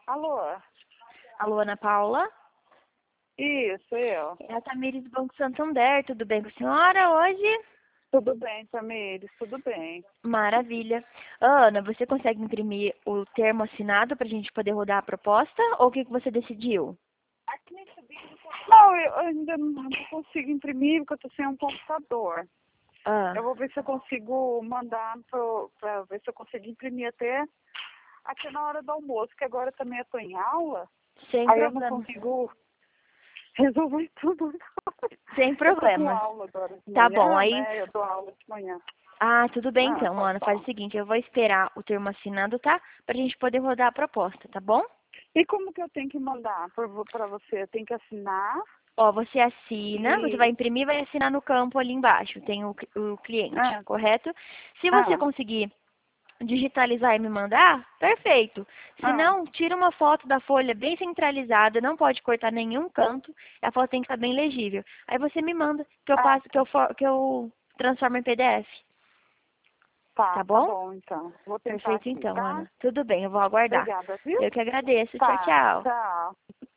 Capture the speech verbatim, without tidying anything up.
Alô? Alô, Ana Paula? Isso, eu. É a Tamires do Banco Santander, tudo bem com a senhora hoje? Tudo bem, Tamires, tudo bem. Maravilha. Ana, você consegue imprimir o termo assinado para a gente poder rodar a proposta? Ou o que, que você decidiu? Não, eu ainda não consigo imprimir porque eu tô sem um computador. Ah, Eu vou ver se eu consigo mandar pro, pra ver se eu consigo imprimir até aqui na hora do almoço, que agora também eu tô em aula, sem aí eu não problema. consigo resolver tudo. Sem Eu tô com problemas. aula agora de Tá bom, manhã, aí... né? Eu dou aula de manhã. Ah, tudo bem Ah, então, pode Ana. Faz falar. o seguinte, eu vou esperar o termo assinado, tá? Pra gente poder rodar a proposta, tá bom? E como que eu tenho que mandar para você? Eu tenho que assinar Ó, você assina, você vai e... imprimir e vai assinar no campo ali embaixo, tem o, cli- o cliente, Ah, correto? Se você ah, conseguir digitalizar e me mandar, perfeito. Se ah. não, tira uma foto da folha bem centralizada, não pode cortar nenhum canto, a foto tem que estar bem legível. Aí você me manda, que eu Ah, passo, que eu, for- que eu transformo em P D F, tá, tá tá bom? bom então. Vou tentar Perfeito aqui, então, tá? Ana. Tudo bem, eu vou aguardar. Obrigada, viu? Eu que agradeço. Tchau, Tá, tchau. tchau.